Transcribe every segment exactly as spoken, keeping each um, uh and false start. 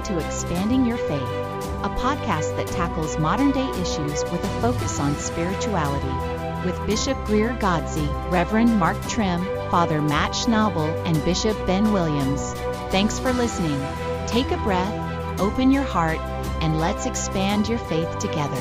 to Expanding Your Faith, a podcast that tackles modern-day issues with a focus on spirituality, with Bishop Greer Godsey, Reverend Mark Trim, Father Matt Schnabel, and Bishop Ben Williams. Thanks for listening. Take a breath, open your heart, and let's expand your faith together.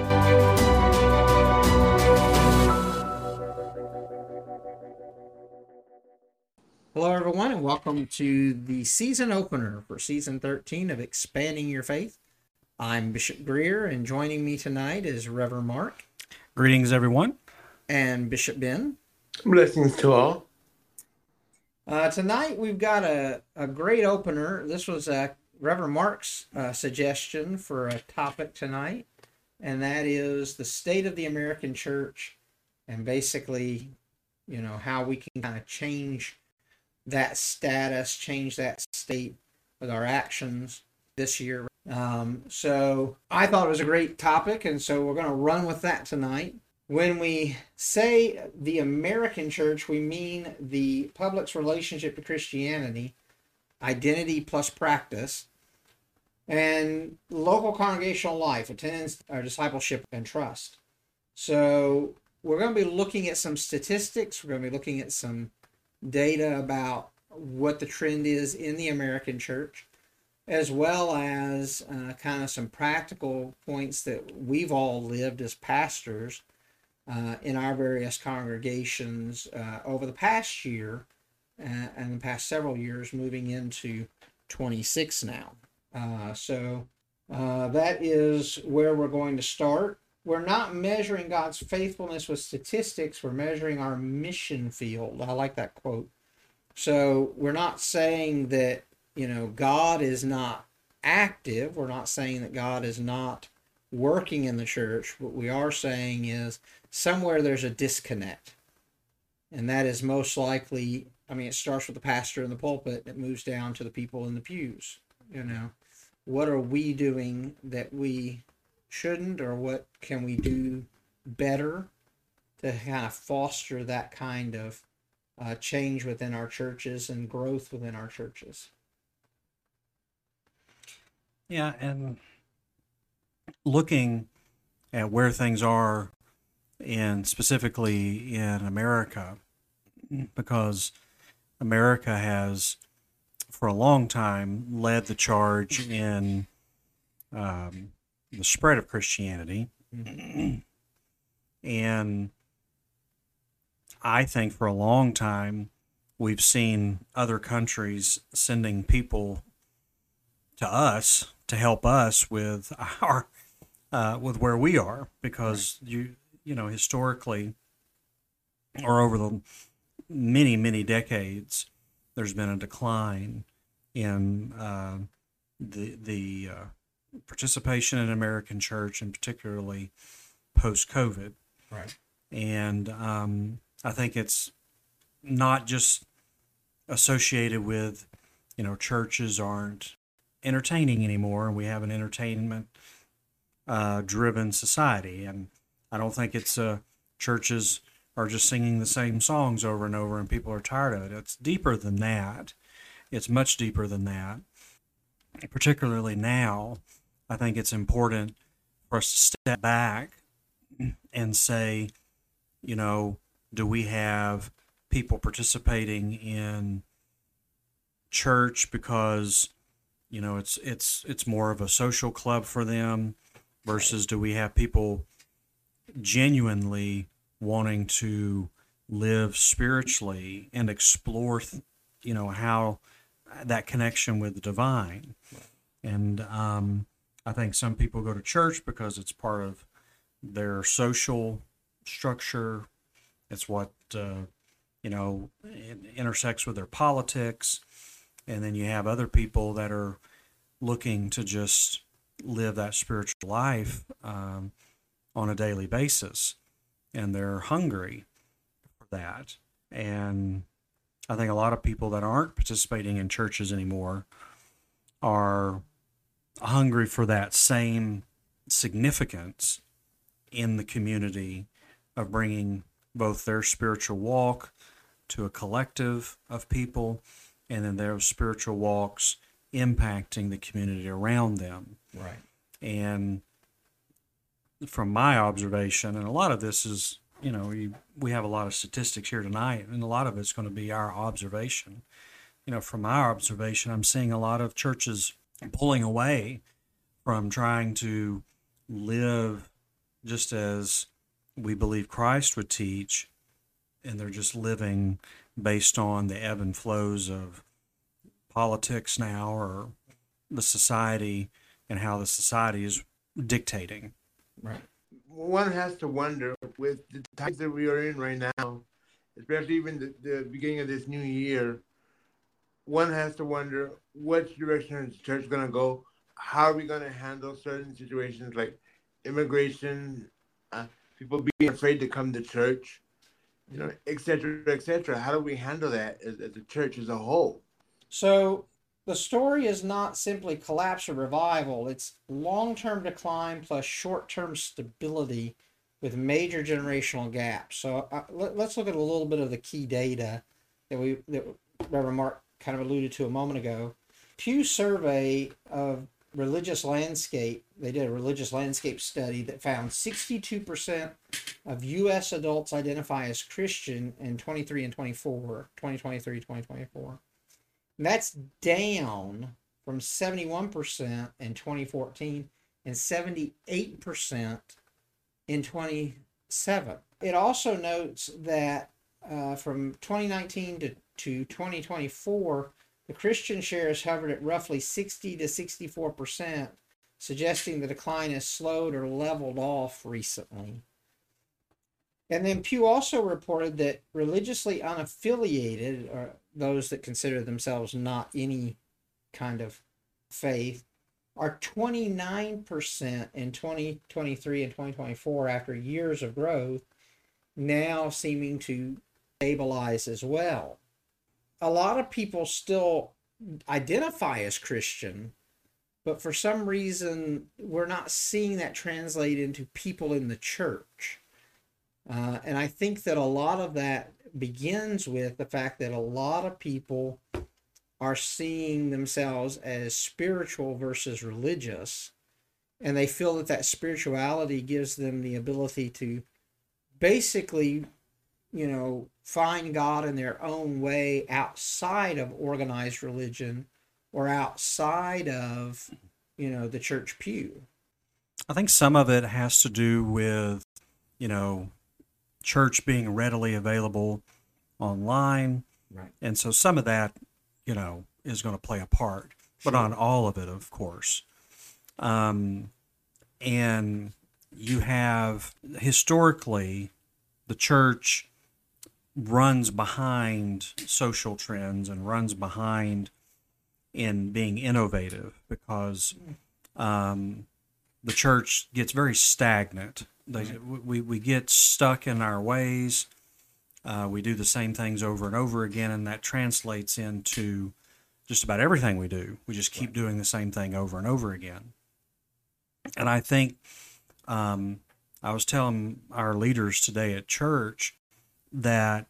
Hello, everyone, and welcome to the season opener for season thirteen of Expanding Your Faith. I'm Bishop Greer, and joining me tonight is Reverend Mark. Greetings, everyone. And Bishop Ben. Blessings to all. Uh, tonight, we've got a, a great opener. This was uh, Reverend Mark's uh, suggestion for a topic tonight, and that is the state of the American church, and basically, you know, how we can kind of change that status, change that state with our actions this year. Um, so I thought it was a great topic, and so we're going to run with that tonight. When we say the American church, we mean the public's relationship to Christianity, identity plus practice, and local congregational life, attendance, or discipleship, and trust. So we're going to be looking at some statistics. We're going to be looking at some data about what the trend is in the American church, as well as uh, kind of some practical points that we've all lived as pastors uh, in our various congregations uh, over the past year uh, and the past several years, moving into twenty-six now. Uh, so uh, that is where we're going to start. We're not measuring God's faithfulness with statistics. We're measuring our mission field. I like that quote. So we're not saying that, you know, God is not active. We're not saying that God is not working in the church. What we are saying is somewhere there's a disconnect. And that is most likely, I mean, it starts with the pastor in the pulpit. It moves down to the people in the pews. You know, what are we doing that we shouldn't, or what can we do better to kind of foster that kind of uh, change within our churches and growth within our churches? Yeah, and looking at where things are in specifically in America, because America has for a long time led the charge in um, the spread of Christianity. Mm-hmm. And I think for a long time, we've seen other countries sending people to us to help us with our, uh, with where we are, because right. you, you know, historically, or over the many, many decades, there's been a decline in uh, the, the, uh, participation in American church, and particularly post-COVID. Right. And um, I think it's not just associated with, you know, churches aren't entertaining anymore, and we have an entertainment uh, driven society. And I don't think it's uh, churches are just singing the same songs over and over and people are tired of it. It's deeper than that. It's much deeper than that. Particularly now, I think it's important for us to step back and say, you know, do we have people participating in church because, you know, it's it's it's more of a social club for them, versus do we have people genuinely wanting to live spiritually and explore, you know, how that connection with the divine. And um, I think some people go to church because it's part of their social structure. It's what, uh, you know, intersects with their politics. And then you have other people that are looking to just live that spiritual life um, on a daily basis. And they're hungry for that. And I think a lot of people that aren't participating in churches anymore are hungry for that same significance in the community of bringing both their spiritual walk to a collective of people, and then their spiritual walks impacting the community around them. Right. And from my observation, and a lot of this is, you know, we, we have a lot of statistics here tonight, and a lot of it's going to be our observation. You know, from our observation, I'm seeing a lot of churches pulling away from trying to live just as we believe Christ would teach, and they're just living based on the ebb and flows of politics now, or the society and how the society is dictating. Right. One has to wonder, with the times that we are in right now, especially even the, the beginning of this new year, one has to wonder which direction is the church going to go. How are we going to handle certain situations like immigration, uh, people being afraid to come to church, you know, et cetera, et cetera. How do we handle that as, as a church as a whole? So the story is not simply collapse or revival. It's long-term decline plus short-term stability with major generational gaps. So uh, let, let's look at a little bit of the key data that we that Reverend Mark kind of alluded to a moment ago. Pew survey of religious landscape, they did a religious landscape study that found sixty-two percent of U S adults identify as Christian in twenty-three and twenty-four, twenty twenty-three, twenty twenty-four. And that's down from seventy-one percent in twenty fourteen and seventy-eight percent in twenty-seven. It also notes that uh, from twenty nineteen to, to twenty twenty-four, the Christian share has hovered at roughly sixty to sixty-four percent, suggesting the decline has slowed or leveled off recently. And then Pew also reported that religiously unaffiliated, or those that consider themselves not any kind of faith, are twenty-nine percent in twenty twenty-three and twenty twenty-four after years of growth, now seeming to stabilize as well. A lot of people still identify as Christian, but for some reason, we're not seeing that translate into people in the church. Uh, and I think that a lot of that begins with the fact that a lot of people are seeing themselves as spiritual versus religious, and they feel that that spirituality gives them the ability to basically, you know, find God in their own way outside of organized religion or outside of, you know, the church pew. I think some of it has to do with, you know, church being readily available online. Right. And so some of that, you know, is going to play a part, but Sure. on all of it, of course. Um, and you have, historically, the church runs behind social trends and runs behind in being innovative because um, the church gets very stagnant. They, we, we get stuck in our ways. Uh, we do the same things over and over again, and that translates into just about everything we do. We just keep doing the same thing over and over again. And I think um, I was telling our leaders today at church that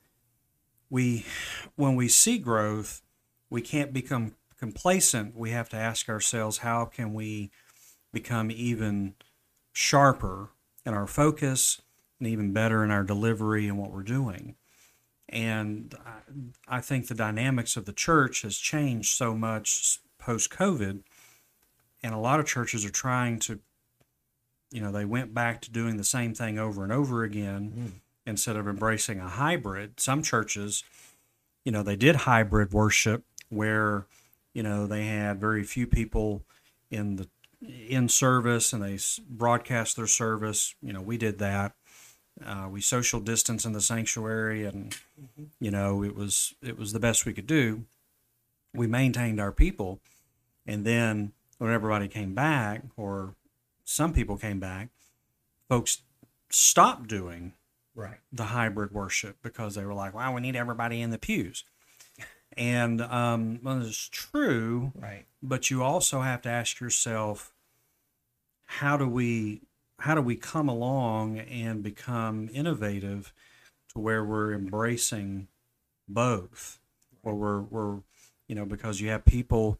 we, when we see growth, we can't become complacent. We have to ask ourselves, how can we become even sharper in our focus and even better in our delivery and what we're doing? And I, I think the dynamics of the church has changed so much post-COVID, and a lot of churches are trying to, you know, they went back to doing the same thing over and over again mm. instead of embracing a hybrid. Some churches, you know, they did hybrid worship where, you know, they had very few people in the in service and they broadcast their service. You know, we did that. Uh, we social distance in the sanctuary, and mm-hmm. you know, it was it was the best we could do. We maintained our people, and then when everybody came back, or some people came back, folks stopped doing right the hybrid worship because they were like, "Wow, we need everybody in the pews." And um, well, it's true, right? But you also have to ask yourself, how do we how do we come along and become innovative to where we're embracing both, or we're we're you know, because you have people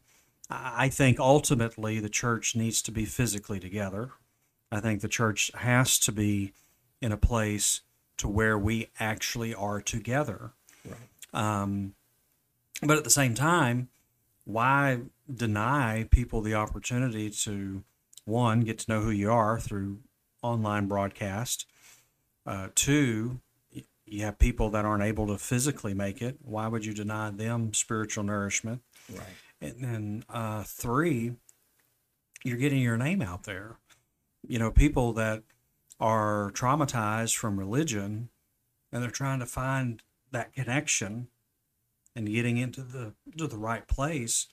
I think ultimately the church needs to be physically together. I think the church has to be in a place to where we actually are together. Right. Um, but at the same time, why deny people the opportunity to, one, get to know who you are through online broadcast? Uh, two, you have people that aren't able to physically make it. Why would you deny them spiritual nourishment? Right. And then uh, three, you're getting your name out there. You know, people that are traumatized from religion and they're trying to find that connection and getting into the to the right place,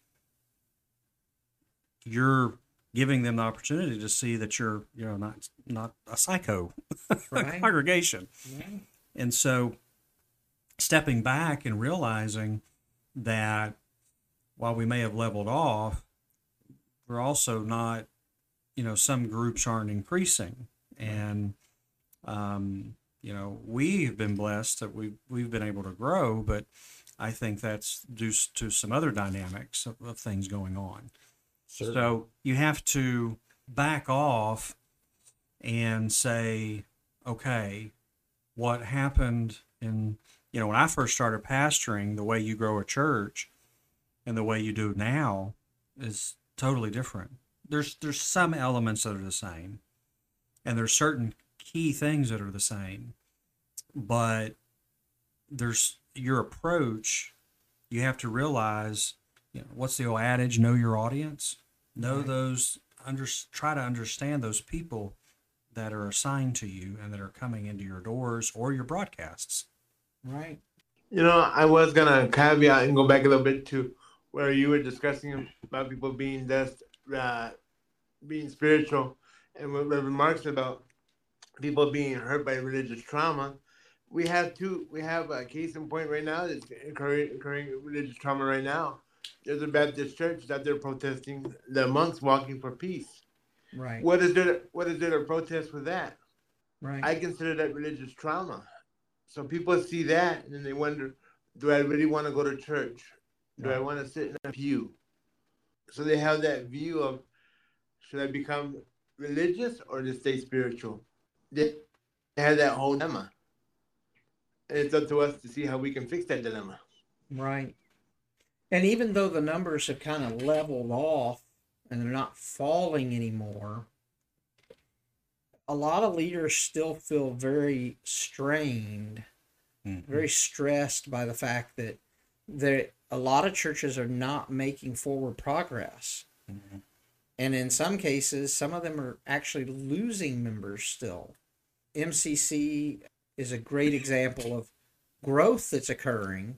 you're giving them the opportunity to see that you're, you know, not not a psycho Right. congregation. Right. And so stepping back and realizing that while we may have leveled off, we're also not, you know, some groups aren't increasing. And, um, you know, we've been blessed that we've, we've been able to grow, but I think that's due to some other dynamics of, of things going on. Certainly. So you have to back off and say, okay, what happened in, you know, when I first started pastoring, the way you grow a church and the way you do now is totally different. There's there's some elements that are the same, and there's certain key things that are the same, but there's your approach. You have to realize, you know, what's the old adage? Know your audience. Know Right. those. Under try to understand those people that are assigned to you and that are coming into your doors or your broadcasts. Right. You know, I was gonna caveat and go back a little bit to where you were discussing about people being just uh, being spiritual, and what Reverend Mark said about people being hurt by religious trauma. We have two. We have a case in point right now that's occurring, occurring religious trauma right now. There's a Baptist church that they're protesting the monks walking for peace. Right. What is there? What is there to protest with that? Right. I consider that religious trauma. So people see that and then they wonder, do I really want to go to church? Do I Right. want to sit in a pew? So they have that view of, should I become religious or just stay spiritual? They have that whole dilemma. And it's up to us to see how we can fix that dilemma. Right. And even though the numbers have kind of leveled off and they're not falling anymore, a lot of leaders still feel very strained, Mm-hmm. very stressed by the fact that there a lot of churches are not making forward progress. Mm-hmm. And in some cases, some of them are actually losing members still. M C C is a great example of growth that's occurring,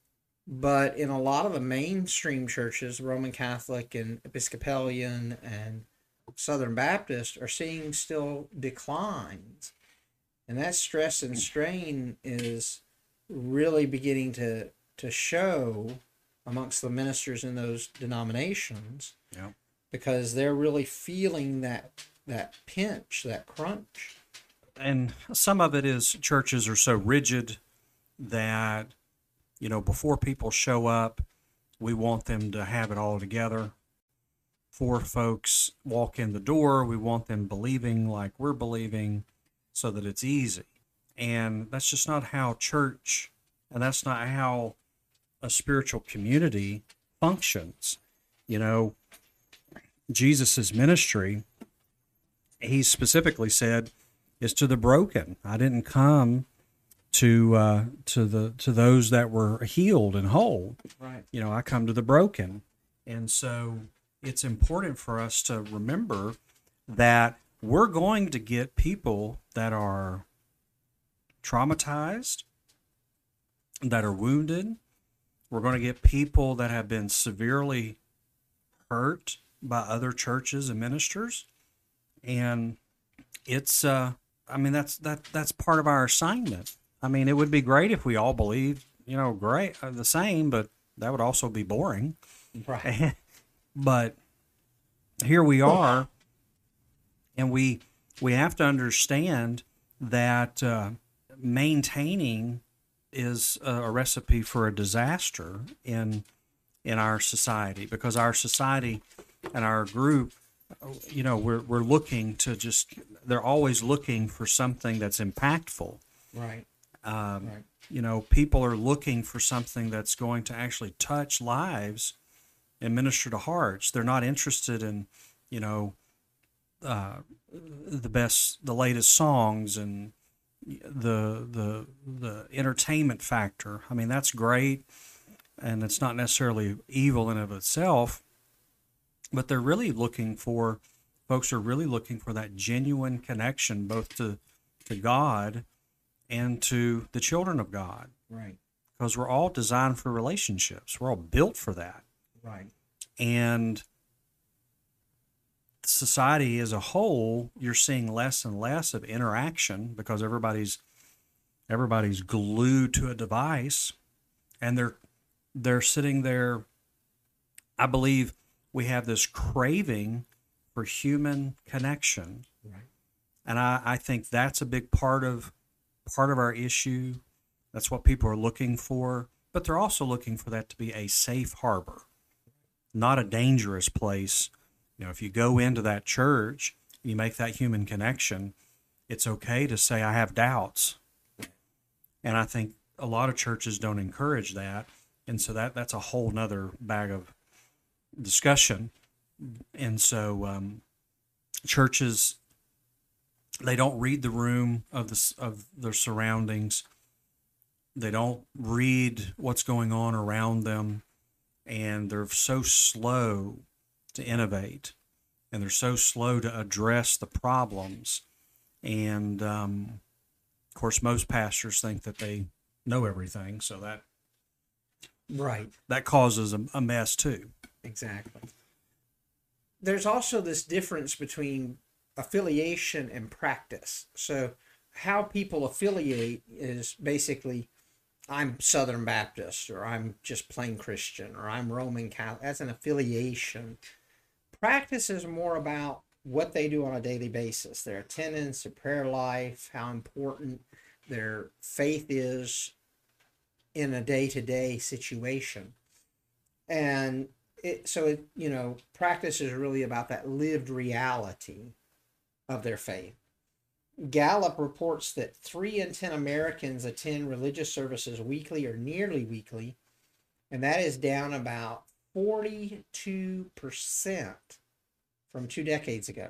but in a lot of the mainstream churches, Roman Catholic and Episcopalian and Southern Baptist, are seeing still declines. And that stress and strain is really beginning to, to show amongst the ministers in those denominations. Yeah. Because they're really feeling that that pinch, that crunch. And some of it is churches are so rigid that, you know, before people show up, we want them to have it all together. Before folks walk in the door, we want them believing like we're believing so that it's easy. And that's just not how church, and that's not how a spiritual community functions. You know, Jesus's ministry, he specifically said, is to the broken. I didn't come to uh, to the to those that were healed and whole. Right. You know, I come to the broken. And so it's important for us to remember that we're going to get people that are traumatized, that are wounded. We're going to get people that have been severely hurt by other churches and ministers. And it's, uh, I mean, that's, that, that's part of our assignment. I mean, it would be great if we all believed, you know, great, uh, the same, but that would also be boring. Right. But here we are, and we, we have to understand that uh, maintaining is a, a recipe for a disaster in in our society, because our society and our group, you know, we're we're looking to just, they're always looking for something that's impactful. Right. Um, Right. You know, people are looking for something that's going to actually touch lives and minister to hearts. They're not interested in, you know, uh, the best, the latest songs and the the the entertainment factor. I mean, that's great, and it's not necessarily evil in of itself, but they're really looking for, folks are really looking for that genuine connection, both to to God and to the children of God. Right. Because we're all designed for relationships. We're all built for that. Right. And society as a whole, you're seeing less and less of interaction because everybody's everybody's glued to a device, and they're they're sitting there. I believe we have this craving for human connection. Right. And I, I think that's a big part of part of our issue. That's what people are looking for, but they're also looking for that to be a safe harbor, not a dangerous place. You know, if you go into that church, you make that human connection, it's okay to say, I have doubts. And I think a lot of churches don't encourage that. And so that, that's a whole nother bag of discussion. And so um, churches, they don't read the room of the, of their surroundings. They don't read what's going on around them, and they're so slow to innovate, and they're so slow to address the problems. And um, of course, most pastors think that they know everything, so that Right. that causes a, a mess too. Exactly. There's also this difference between affiliation and practice. So how people affiliate is basically, I'm Southern Baptist, or I'm just plain Christian, or I'm Roman Catholic. That's an affiliation. Practice is more about what they do on a daily basis, their attendance, their prayer life, how important their faith is in a day-to-day situation. And it, so, it, you know, practice is really about that lived reality of their faith. Gallup reports that three in ten Americans attend religious services weekly or nearly weekly, and that is down about forty-two percent from two decades ago.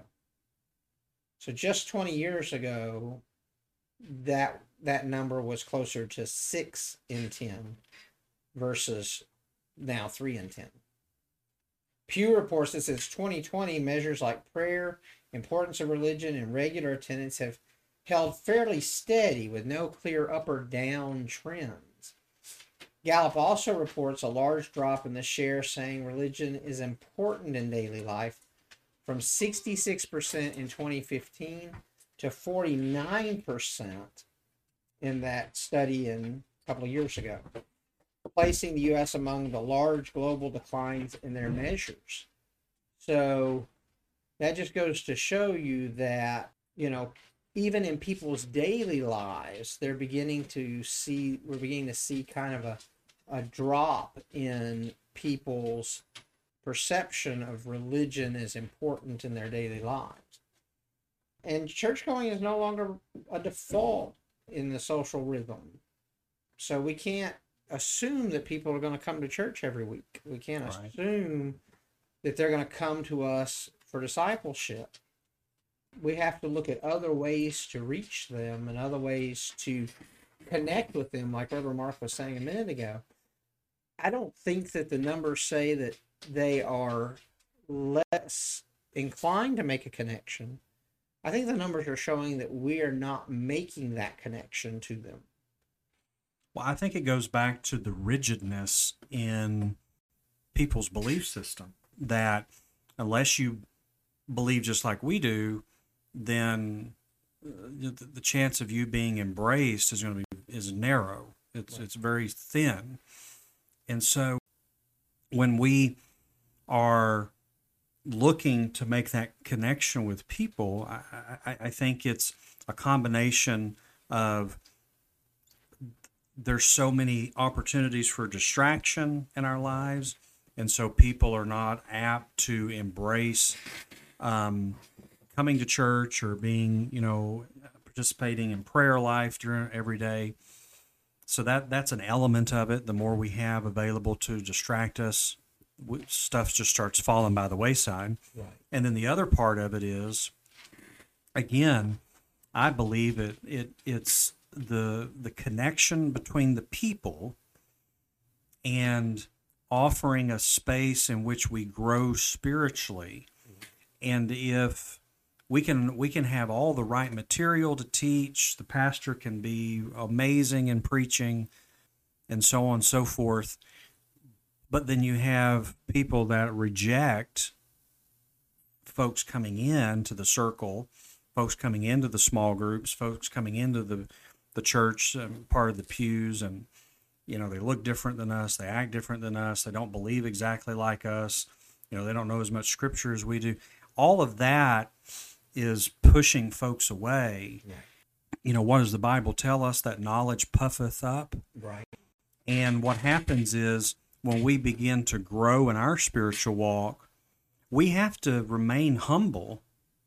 So just twenty years ago, that that number was closer to six in ten versus now three in ten. Pew reports that since twenty twenty, measures like prayer, importance of religion, and regular attendance have held fairly steady with no clear up or down trends. Gallup also reports a large drop in the share saying religion is important in daily life, from sixty-six percent in twenty fifteen to forty-nine percent in that study in a couple of years ago, placing the U S among the large global declines in their measures. So that just goes to show you that, you know, even in people's daily lives, they're beginning to see, we're beginning to see kind of a, a drop in people's perception of religion as important in their daily lives. And church going is no longer a default in the social rhythm. So we can't assume that people are going to come to church every week. We can't Right. assume that they're going to come to us for discipleship. We have to look at other ways to reach them and other ways to connect with them, like Reverend Mark was saying a minute ago. I don't think that the numbers say that they are less inclined to make a connection. I think the numbers are showing that we are not making that connection to them. Well, I think it goes back to the rigidness in people's belief system, that unless you believe just like we do, then the, the chance of you being embraced is going to be is narrow. It's Right. it's very thin. And so when we are looking to make that connection with people, I, I, I think it's a combination of there's so many opportunities for distraction in our lives, And so people are not apt to embrace um, coming to church or being, you know, participating in prayer life during every day. So that that's an element of it. The more we have available to distract us, stuff just starts falling by the wayside. Right. And then the other part of it is, again, I believe it, it it's the the connection between the people and offering a space in which we grow spiritually. And if we can we can have all the right material to teach, the pastor can be amazing in preaching, and so on and so forth, but then you have people that reject folks coming in to the circle, folks coming into the small groups, folks coming into the the church, um, part of the pews, and you know, they look different than us, they act different than us, they don't believe exactly like us, you know, they don't know as much scripture as we do. All of that is pushing folks away. Right. You know, what does the Bible tell us? That knowledge puffeth up. Right. And what happens is when we begin to grow in our spiritual walk, we have to remain humble,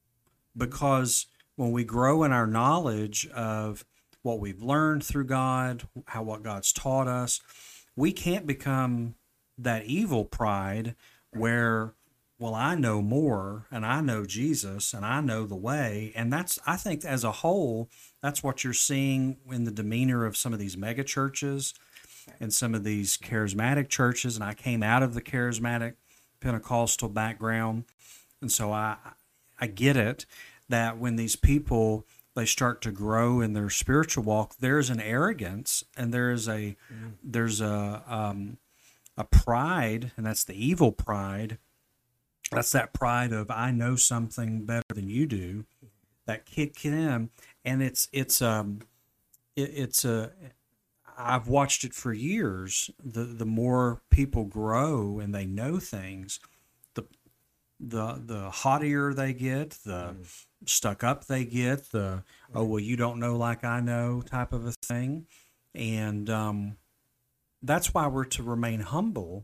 because when we grow in our knowledge of what we've learned through God, how what God's taught us, we can't become that evil pride where, well, I know more and I know Jesus and I know the way. And that's, I think as a whole, that's what you're seeing in the demeanor of some of these mega churches and some of these charismatic churches. And I came out of the charismatic Pentecostal background. And so I, I get it that when these people, they start to grow in their spiritual walk, there's an arrogance and there's a, mm. there's a, um, a pride, and that's the evil pride. That's that pride of, I know something better than you do, that kick in. And it's, it's, um, it, it's a, I've watched it for years. The, the more people grow and they know things, the, the, the haughtier they get, the mm. stuck up they get, the, oh, well, you don't know like I know type of a thing. And, um, that's why we're to remain humble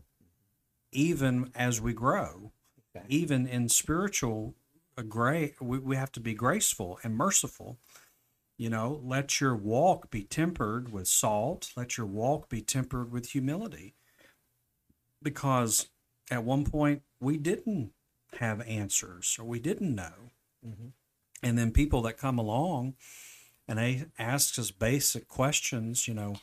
even as we grow. Okay. Even in spiritual uh, gra- we, we have to be graceful and merciful. You know, let your walk be tempered with salt. Let your walk be tempered with humility. Because at one point we didn't have answers, or we didn't know. Mm-hmm. And then people that come along and they ask us basic questions, you know,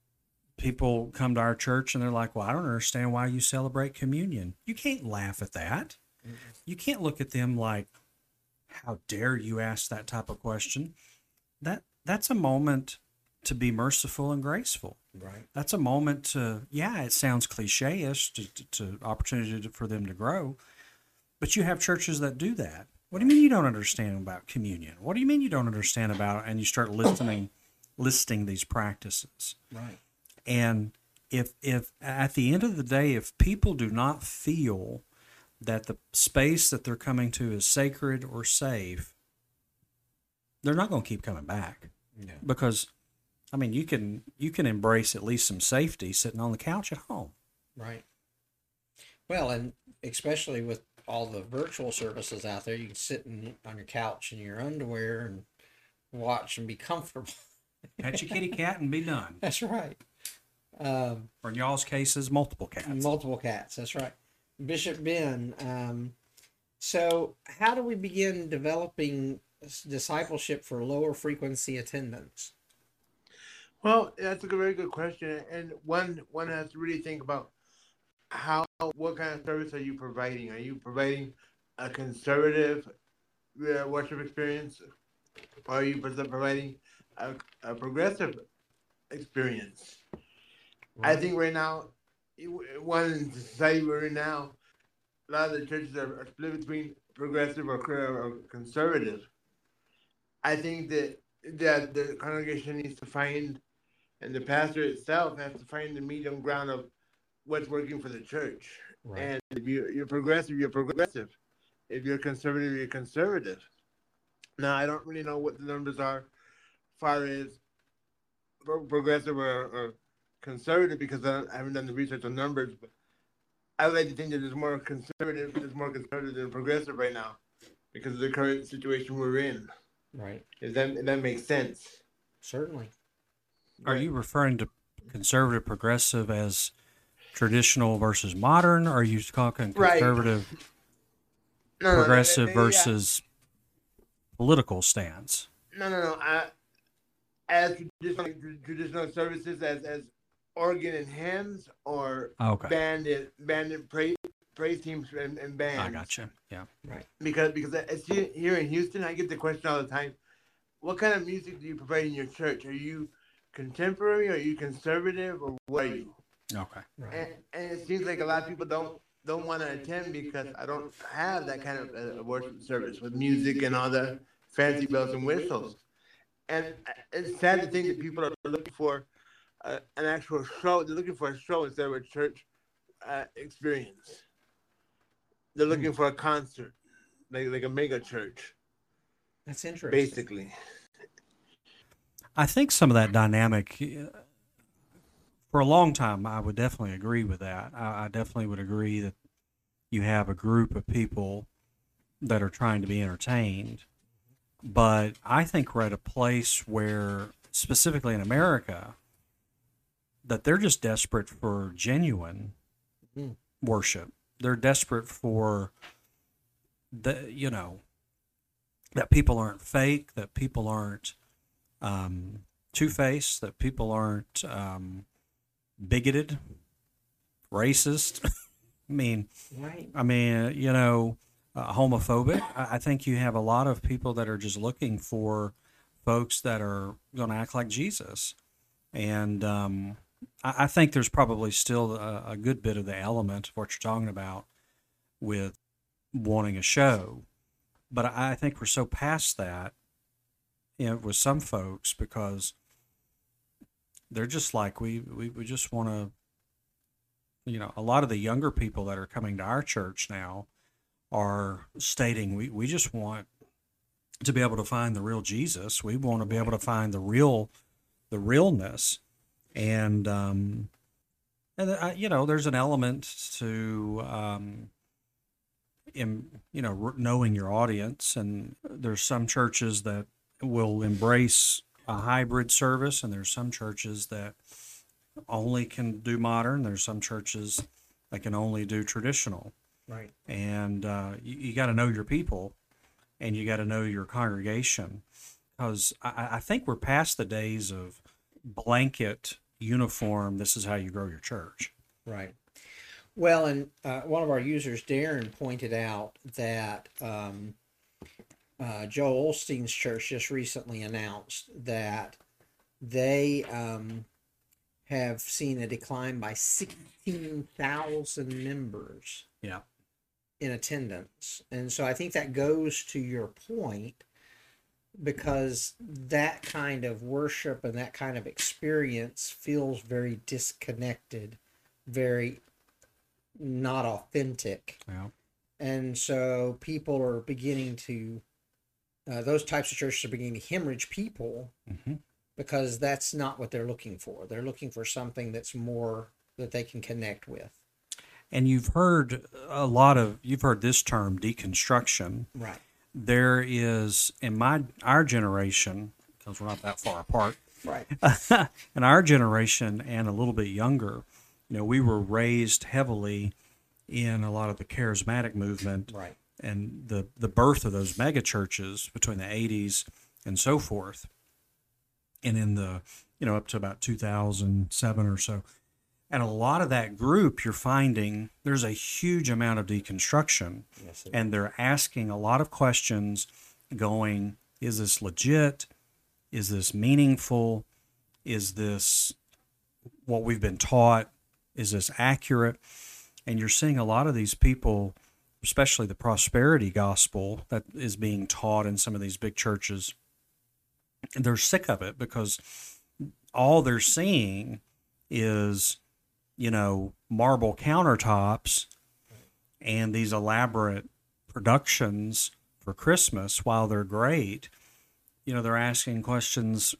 people come to our church and they're like, well, I don't understand why you celebrate communion. You can't laugh at that. Mm-hmm. You can't look at them like, how dare you ask that type of question? That that's a moment to be merciful and graceful. Right. That's a moment to, yeah, it sounds cliche-ish to, to, to opportunity to, for them to grow, but you have churches that do that. What do you mean you don't understand about communion? What do you mean you don't understand about, and you start listening, listing these practices. Right. And if if at the end of the day, if people do not feel that the space that they're coming to is sacred or safe, they're not going to keep coming back. Yeah. Because, I mean, you can you can embrace at least some safety sitting on the couch at home. Right. Well, and especially with all the virtual services out there, you can sit in, on your couch in your underwear and watch and be comfortable. Pet your kitty cat and be done. That's right. Um, or in y'all's cases, multiple cats. Multiple cats, that's right. Bishop Ben, um, so how do we begin developing discipleship for lower frequency attendance? Well, that's a very good question. And one one has to really think about how, what kind of service are you providing? Are you providing a conservative uh, worship experience? Or are you providing a, a progressive experience? Right. I think right now, one in the society we're in now, a lot of the churches are, are split between progressive or, or conservative. I think that that the congregation needs to find, and the pastor itself has to find the medium ground of what's working for the church. Right. And if you, you're progressive, you're progressive. If you're conservative, you're conservative. Now, I don't really know what the numbers are as far as progressive or, or conservative, because I, I haven't done the research on numbers, but I I like to think that there's more conservative, there's more conservative than progressive right now, because of the current situation we're in. Right. If that if that makes sense. Certainly. Are you referring to conservative progressive as traditional versus modern, or are you talking conservative right. no, progressive no, no, no, versus yeah. political stance? No, no, no. I, as traditional, traditional services, as as organ and hymns, or okay. banded banded praise praise teams and, and bands. I got you. Yeah, right. Because because I see here in Houston, I get the question all the time: what kind of music do you provide in your church? Are you contemporary? Are you conservative? Or what are you? Okay. Right. And, and it seems like a lot of people don't don't want to attend because I don't have that kind of uh, worship service with music and all the fancy bells and whistles. And it's sad to think that people are looking for uh, an actual show. They're looking for a show instead of a church uh, experience. They're looking for a concert, like like a mega church. That's interesting. Basically. I think some of that dynamic, for a long time, I would definitely agree with that. I, I definitely would agree that you have a group of people that are trying to be entertained. But I think we're at a place where, specifically in America, that they're just desperate for genuine mm. worship. They're desperate for the, you know, that people aren't fake, that people aren't um, two-faced, that people aren't um, bigoted, racist. I mean, right. I mean, you know, uh, homophobic. I, I think you have a lot of people that are just looking for folks that are going to act like Jesus. And um, I, I think there's probably still a, a good bit of the element of what you're talking about with wanting a show. But I, I think we're so past that, you know, with some folks, because they're just like, we, we, we just want to, you know, a lot of the younger people that are coming to our church now are stating, we, we just want to be able to find the real Jesus. We want to be able to find the real, the realness. And, um, and uh, you know, there's an element to, um, in, you know, knowing your audience. And there's some churches that will embrace a hybrid service, and there's some churches that only can do modern. There's some churches that can only do traditional. Right. And uh, you, you got to know your people, and you got to know your congregation, because I, I think we're past the days of blanket uniform. This is how you grow your church. Right. Well, and uh, one of our users, Darren, pointed out that um, uh, Joel Osteen's church just recently announced that they um, have seen a decline by sixteen thousand members. Yeah. In attendance. And so I think that goes to your point, because that kind of worship and that kind of experience feels very disconnected, very not authentic. Yeah. And so people are beginning to, uh, those types of churches are beginning to hemorrhage people mm-hmm. because that's not what they're looking for. They're looking for something that's more that they can connect with. And you've heard a lot of, you've heard this term, deconstruction. Right. There is, in my our generation, because we're not that far apart. Right. In our generation and a little bit younger, you know, we were raised heavily in a lot of the charismatic movement. Right. And the, the birth of those mega churches between the eighties and so forth. And in the, you know, up to about two thousand seven or so. And a lot of that group, you're finding there's a huge amount of deconstruction. Yes, and they're asking a lot of questions going, is this legit? Is this meaningful? Is this what we've been taught? Is this accurate? And you're seeing a lot of these people, especially the prosperity gospel that is being taught in some of these big churches, and they're sick of it because all they're seeing is, you know, marble countertops and these elaborate productions for Christmas. While they're great, you know, they're asking questions.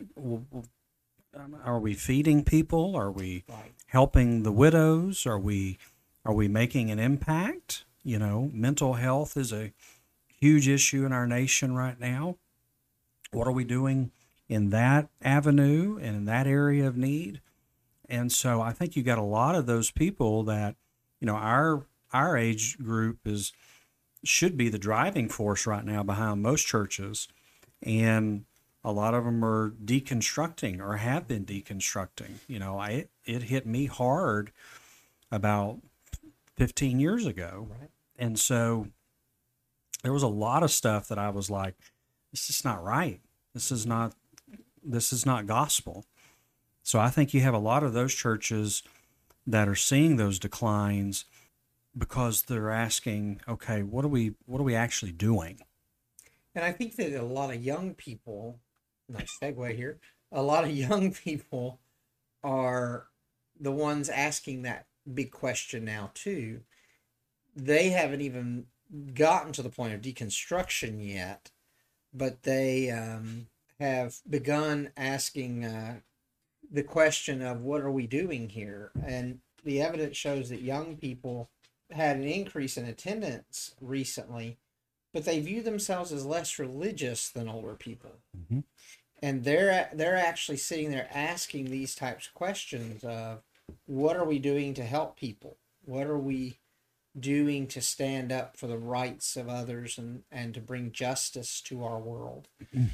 Are we feeding people? Are we helping the widows? Are we Are we making an impact? You know, mental health is a huge issue in our nation right now. What are we doing in that avenue and in that area of need? And so I think you got a lot of those people that, you know, our our age group is should be the driving force right now behind most churches. And a lot of them are deconstructing or have been deconstructing. You know, I it hit me hard about fifteen years ago. Right. And so there was a lot of stuff that I was like, this is not right. This is not this is not gospel. So I think you have a lot of those churches that are seeing those declines because they're asking, okay, what are we what are we actually doing? And I think that a lot of young people, nice segue here, a lot of young people are the ones asking that big question now too. They haven't even gotten to the point of deconstruction yet, but they um, have begun asking uh, the question of what are we doing here? And the evidence shows that young people had an increase in attendance recently, but they view themselves as less religious than older people. Mm-hmm. And they're they're actually sitting there asking these types of questions of what are we doing to help people? What are we doing to stand up for the rights of others and, and to bring justice to our world?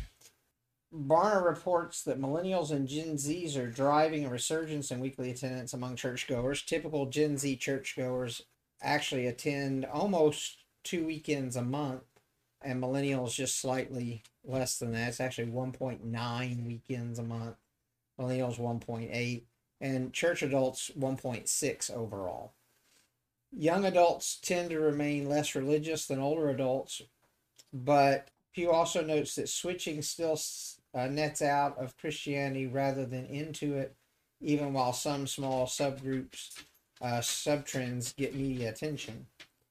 Barna reports that millennials and Gen Zs are driving a resurgence in weekly attendance among churchgoers. Typical Gen Z churchgoers actually attend almost two weekends a month, and millennials just slightly less than that. It's actually one point nine weekends a month. Millennials one point eight, and church adults one point six overall. Young adults tend to remain less religious than older adults, but Pew also notes that switching still uh, nets out of Christianity rather than into it, even while some small subgroups, uh, subtrends get media attention.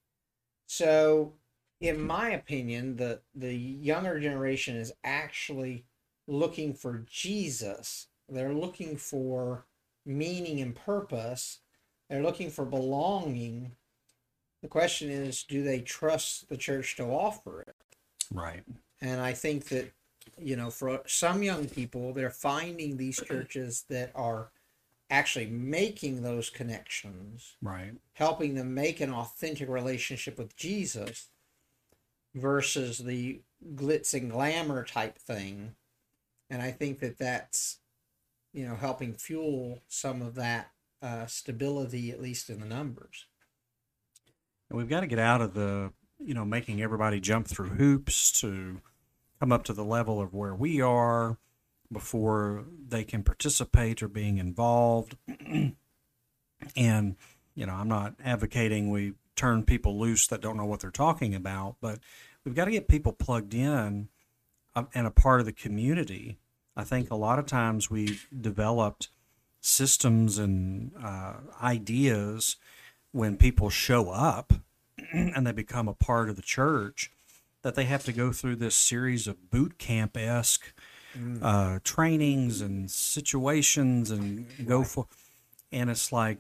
So, in my opinion, the, the younger generation is actually looking for Jesus. They're looking for meaning and purpose. They're looking for belonging. The question is, do they trust the church to offer it? Right. And I think that, you know, for some young people, they're finding these churches that are actually making those connections, Right. helping them make an authentic relationship with Jesus versus the glitz and glamour type thing. And I think that that's, you know, helping fuel some of that uh, stability, at least in the numbers. And we've got to get out of the, you know, making everybody jump through hoops to come up to the level of where we are before they can participate or being involved. And, you know, I'm not advocating we turn people loose that don't know what they're talking about, but we've got to get people plugged in and a part of the community. I think a lot of times we've developed systems and uh, ideas when people show up and they become a part of the church that they have to go through this series of boot camp-esque mm. uh, trainings and situations and go for, and it's like,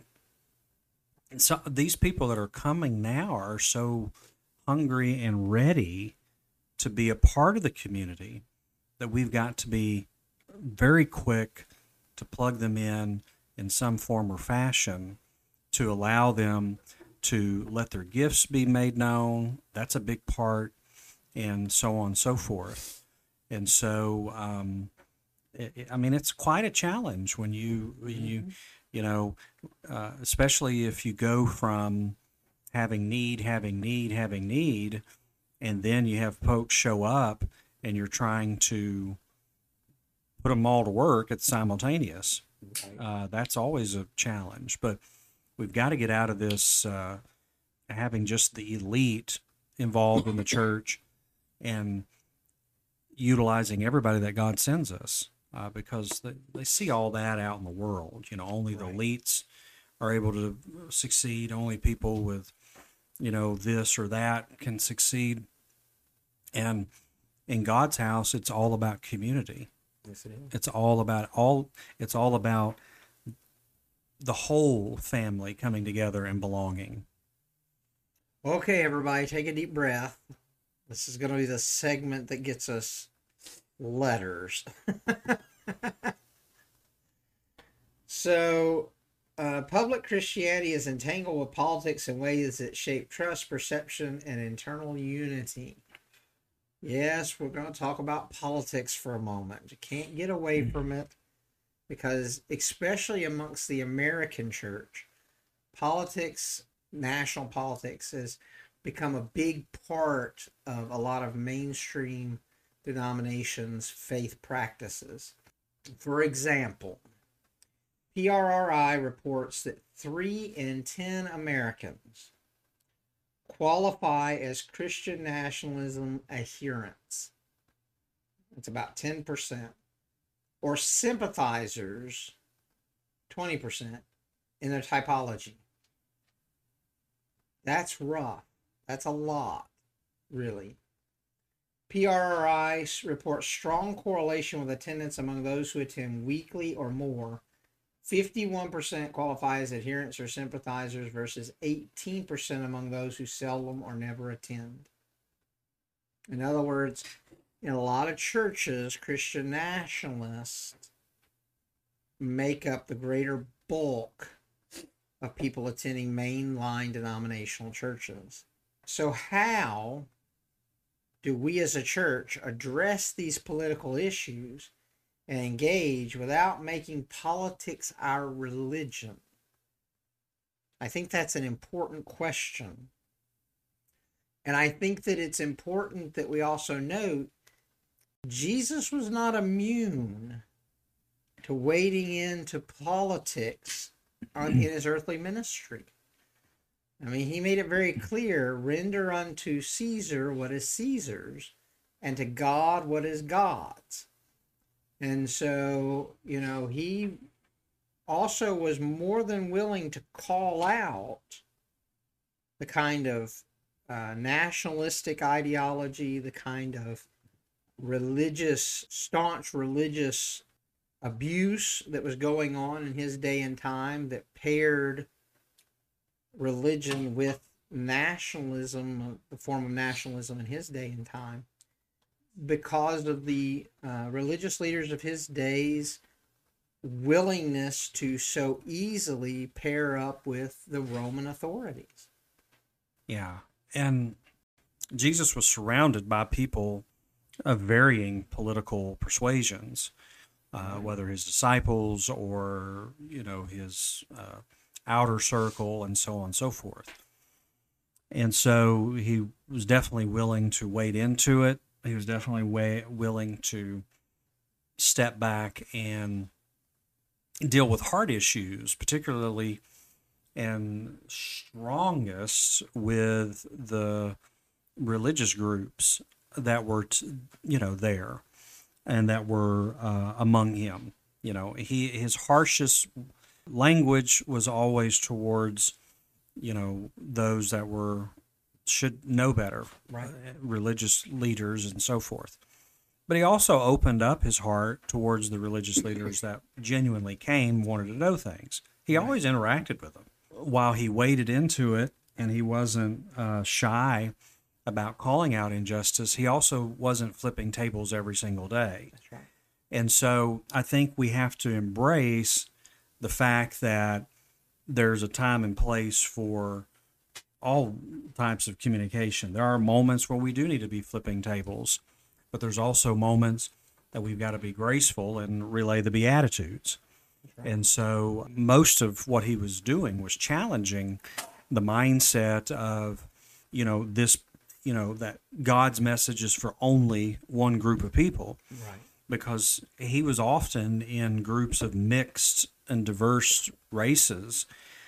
so these people that are coming now are so hungry and ready to be a part of the community that we've got to be very quick to plug them in in some form or fashion to allow them to let their gifts be made known. That's a big part, and so on and so forth. And so, um, it, it, I mean, it's quite a challenge when you, when you, you know, uh, especially if you go from having need, having need, having need, and then you have folks show up and you're trying to put them all to work. It's simultaneous. Uh, that's always a challenge, but we've got to get out of this uh, having just the elite involved in the church and utilizing everybody that God sends us, uh, because they, they see all that out in the world. You know, only the elites are able to succeed. Only people with, you know, this or that can succeed. And in God's house, it's all about community. Yes, it is. It's all about all. It's all about the whole family coming together and belonging. Okay, everybody, take a deep breath. This is going to be the segment that gets us letters. So, uh, public Christianity is entangled with politics in ways that shape trust, perception, and internal unity. Yes, we're going to talk about politics for a moment. You can't get away from it because, especially amongst the American church, politics, national politics, has become a big part of a lot of mainstream denominations' faith practices. For example, P R R I reports that three in ten Americans qualify as Christian nationalism adherents. It's about ten percent. Or sympathizers, twenty percent, in their typology. That's rough. That's a lot, really. P R R I reports strong correlation with attendance among those who attend weekly or more. fifty-one percent qualify as adherents or sympathizers versus eighteen percent among those who seldom or never attend. In other words, in a lot of churches, Christian nationalists make up the greater bulk of people attending mainline denominational churches. So how do we as a church address these political issues and engage without making politics our religion? I think that's an important question. And I think that it's important that we also note Jesus was not immune to wading into politics on, in his earthly ministry. I mean, he made it very clear, render unto Caesar what is Caesar's, and to God what is God's. And so, you know, he also was more than willing to call out the kind of uh, nationalistic ideology, the kind of religious, staunch religious abuse that was going on in his day and time that paired religion with nationalism, the form of nationalism in his day and time, because of the uh, religious leaders of his days' willingness to so easily pair up with the Roman authorities. Yeah. And Jesus was surrounded by people of varying political persuasions, uh, whether his disciples or, you know, his uh, outer circle and so on and so forth. And so he was definitely willing to wade into it. He was definitely way, willing to step back and deal with hard issues, particularly and strongest with the religious groups that were, t- you know, there and that were uh, among him. You know, he his harshest language was always towards, you know, those that were should know better, right? Uh, religious leaders and so forth. But he also opened up his heart towards the religious leaders that genuinely came, wanted to know things. He right. always interacted with them. While he waded into it and he wasn't uh, shy about calling out injustice, he also wasn't flipping tables every single day. That's right. And so I think we have to embrace the fact that there's a time and place for all types of communication. There are moments where we do need to be flipping tables, but there's also moments that we've got to be graceful and relay the Beatitudes. Right. And so most of what he was doing was challenging the mindset of, you know, this, you know, that God's message is for only one group of people. Right. Because he was often in groups of mixed and diverse races,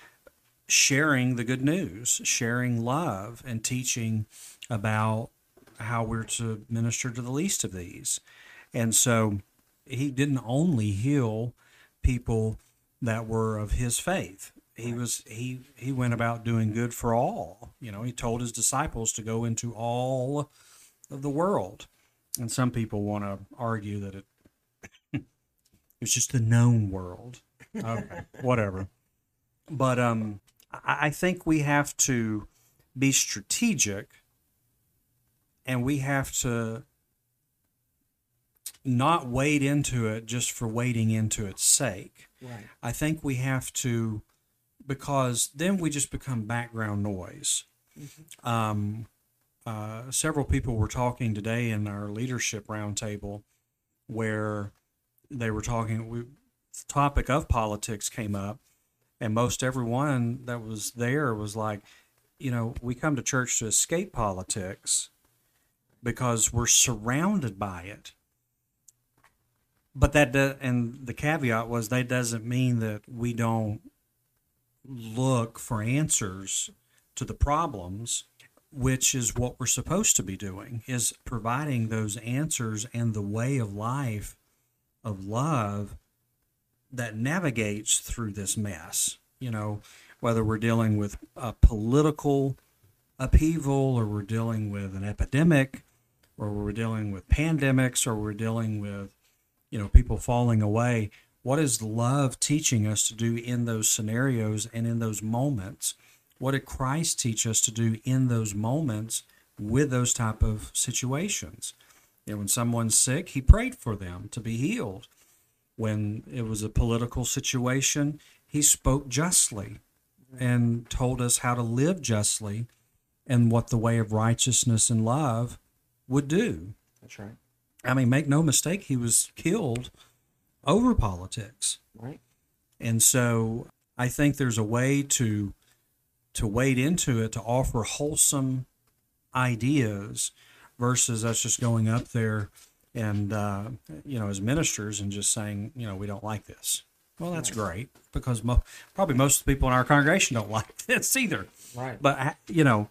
sharing the good news, sharing love, and teaching about how we're to minister to the least of these. And so he didn't only heal people that were of his faith. He was he he went about doing good for all. You know, he told his disciples to go into all of the world. And some people want to argue that it it was just the known world. Okay, whatever. But um I, I think we have to be strategic, and we have to not wade into it just for wading into its sake. Right. I think we have to, because then we just become background noise. Mm-hmm. Um, uh, several people were talking today in our leadership roundtable where they were talking, we, the topic of politics came up, and most everyone that was there was like, you know, we come to church to escape politics because we're surrounded by it. But that, do, and the caveat was that doesn't mean that we don't look for answers to the problems, which is what we're supposed to be doing, is providing those answers and the way of life of love that navigates through this mess. You know, whether we're dealing with a political upheaval, or we're dealing with an epidemic, or we're dealing with pandemics, or we're dealing with, you know, people falling away. What is love teaching us to do in those scenarios and in those moments? What did Christ teach us to do in those moments with those type of situations? You know, when someone's sick, he prayed for them to be healed. When it was a political situation, he spoke justly and told us how to live justly and what the way of righteousness and love would do. That's right. I mean, make no mistake, he was killed over politics. Right. And so I think there's a way to to wade into it, to offer wholesome ideas versus us just going up there and, uh, you know, as ministers and just saying, you know, we don't like this. Well, that's right. Great, because mo- probably most of the people in our congregation don't like this either. Right. But, you know,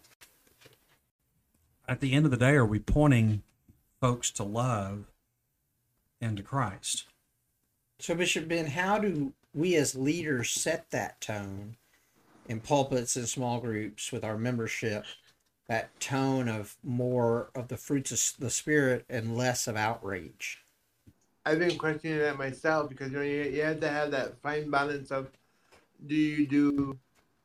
at the end of the day, are we pointing folks to love and to Christ? So, Bishop Ben, how do we as leaders set that tone in pulpits and small groups with our membership, that tone of more of the fruits of the Spirit and less of outrage? I've been questioning that myself, because you know you, you have to have that fine balance of, do you do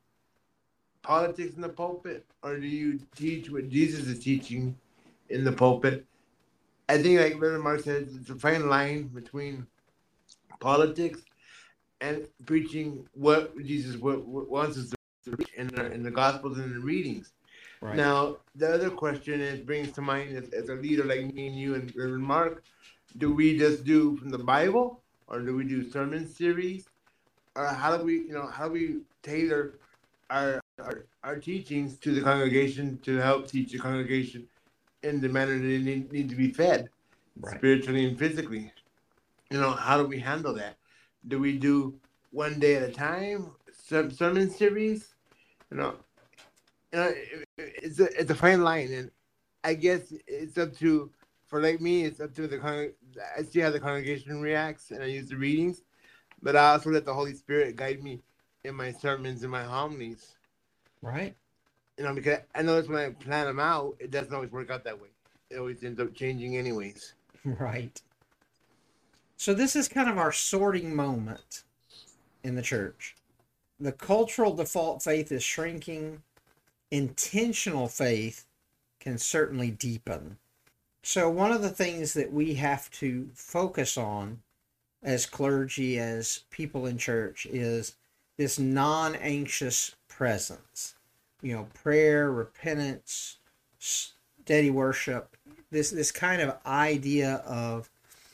politics in the pulpit, or do you teach what Jesus is teaching in the pulpit? I think, like Reverend Mark said, it's a fine line between politics and preaching what Jesus what, what wants us to preach in the, in the Gospels and the readings. Right. Now, the other question it brings to mind is, as a leader like me and you and Reverend Mark, do we just do from the Bible, or do we do sermon series, or how do we, you know, how do we tailor our our, our teachings to the congregation to help teach the congregation in the manner that they need, need to be fed, right, spiritually and physically? You know, how do we handle that? Do we do one day at a time, sermon series? You know, you know, it's a it's a fine line, and I guess it's up to, for like me, it's up to the con- I see how the congregation reacts, and I use the readings, but I also let the Holy Spirit guide me in my sermons and my homilies. Right. You know, because I notice when I plan them out, it doesn't always work out that way. It always ends up changing anyways. Right. So this is kind of our sorting moment in the church. The cultural default faith is shrinking. Intentional faith can certainly deepen. So one of the things that we have to focus on as clergy, as people in church, is this non-anxious presence. You know, prayer, repentance, steady worship, this this kind of idea of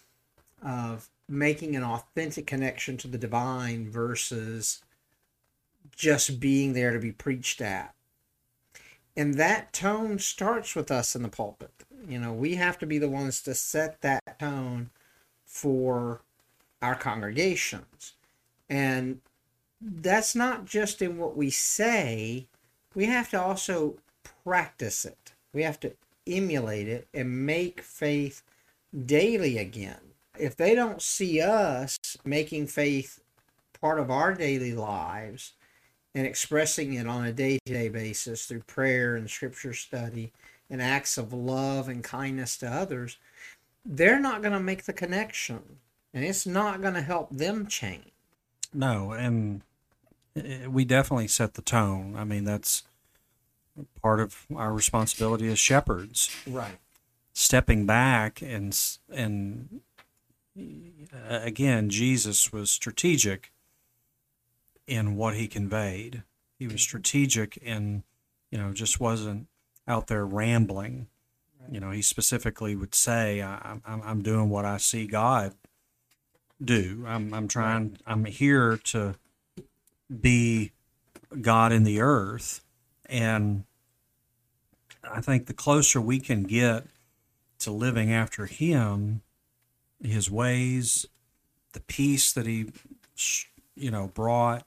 of making an authentic connection to the divine versus just being there to be preached at. And that tone starts with us in the pulpit. You know, we have to be the ones to set that tone for our congregations. And that's not just in what we say. We have to also practice it. We have to emulate it and make faith daily again. If they don't see us making faith part of our daily lives and expressing it on a day-to-day basis through prayer and scripture study and acts of love and kindness to others, they're not going to make the connection, and it's not going to help them change. No, and we definitely set the tone. I mean, that's part of our responsibility as shepherds. Right. Stepping back and and uh, again, Jesus was strategic in what he conveyed. He was strategic in, you know, just wasn't out there rambling. Right. You know, he specifically would say, I, I'm, I'm doing what I see God do. I'm, I'm trying, right. I'm here to be God in the earth. And I think the closer we can get to living after him, his ways, the peace that he, you know, brought,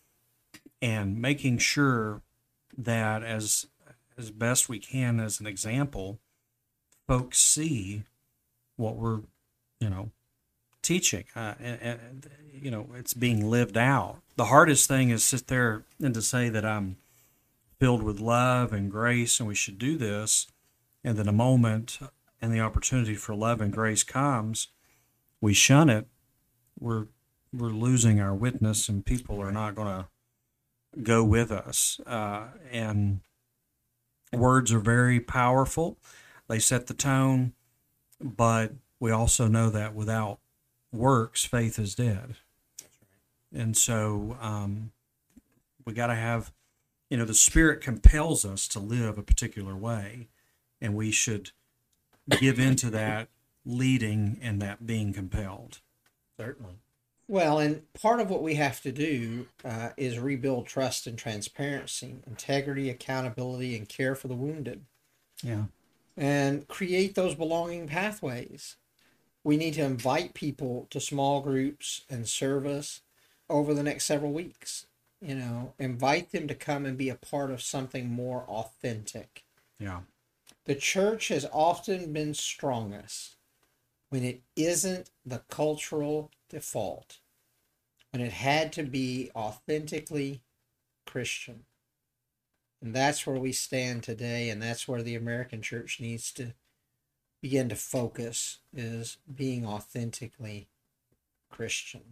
and making sure that as as best we can as an example, folks see what we're, you know, teaching, uh, and, and you know, it's being lived out. The hardest thing is sit there and to say that I'm filled with love and grace and we should do this, and then a moment and the opportunity for love and grace comes, we shun it. We're we're losing our witness, and people are not going to go with us. Uh, and words are very powerful. They set the tone, but we also know that without works, faith is dead. That's right. And so um, we got to have, you know, the Spirit compels us to live a particular way, and we should give into that leading and that being compelled. Certainly. Well, and part of what we have to do uh, is rebuild trust and transparency, integrity, accountability, and care for the wounded. Yeah. And create those belonging pathways. We need to invite people to small groups and service over the next several weeks. You know, invite them to come and be a part of something more authentic. Yeah. The church has often been strongest when it isn't the cultural default, when it had to be authentically Christian. And that's where we stand today, and that's where the American church needs to begin to focus, is being authentically Christian.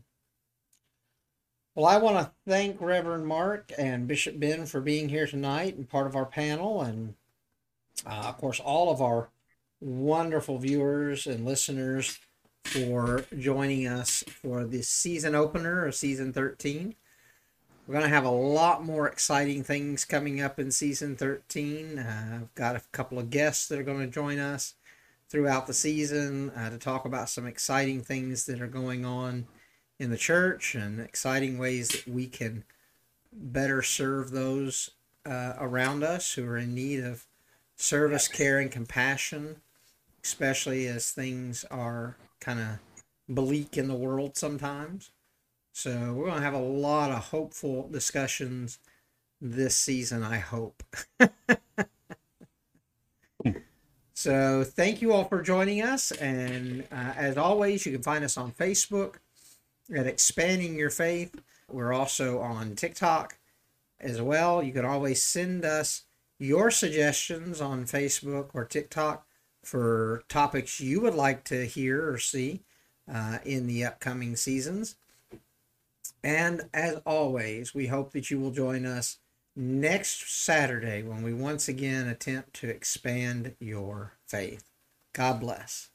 Well, I want to thank Reverend Mark and Bishop Ben for being here tonight and part of our panel, and uh, of course all of our wonderful viewers and listeners for joining us for this season opener of season thirteen. We're going to have a lot more exciting things coming up in season thirteen. Uh, I've got a couple of guests that are going to join us throughout the season uh, to talk about some exciting things that are going on in the church and exciting ways that we can better serve those uh, around us who are in need of service, care, and compassion, especially as things are kind of bleak in the world sometimes. So we're going to have a lot of hopeful discussions this season, I hope. So thank you all for joining us. And uh, as always, you can find us on Facebook at Expanding Your Faith. We're also on TikTok as well. You can always send us your suggestions on Facebook or TikTok for topics you would like to hear or see uh, in the upcoming seasons. And as always, we hope that you will join us next Saturday when we once again attempt to expand your faith. God bless.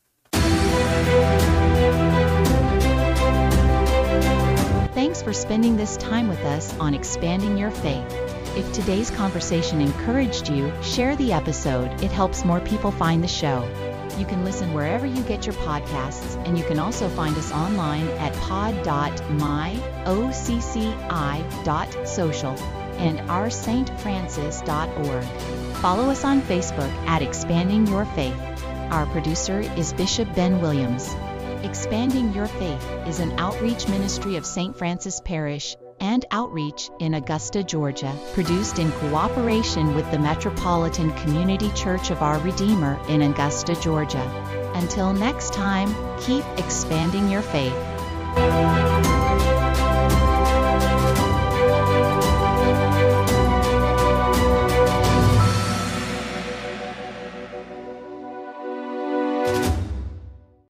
Thanks for spending this time with us on Expanding Your Faith. If today's conversation encouraged you, share the episode. It helps more people find the show. You can listen wherever you get your podcasts, and you can also find us online at pod dot my occi dot social and our st francis dot org. Follow us on Facebook at Expanding Your Faith. Our producer is Bishop Ben Williams. Expanding Your Faith is an outreach ministry of Saint Francis Parish and Outreach in Augusta, Georgia, produced in cooperation with the Metropolitan Community Church of Our Redeemer in Augusta, Georgia. Until next time, keep expanding your faith.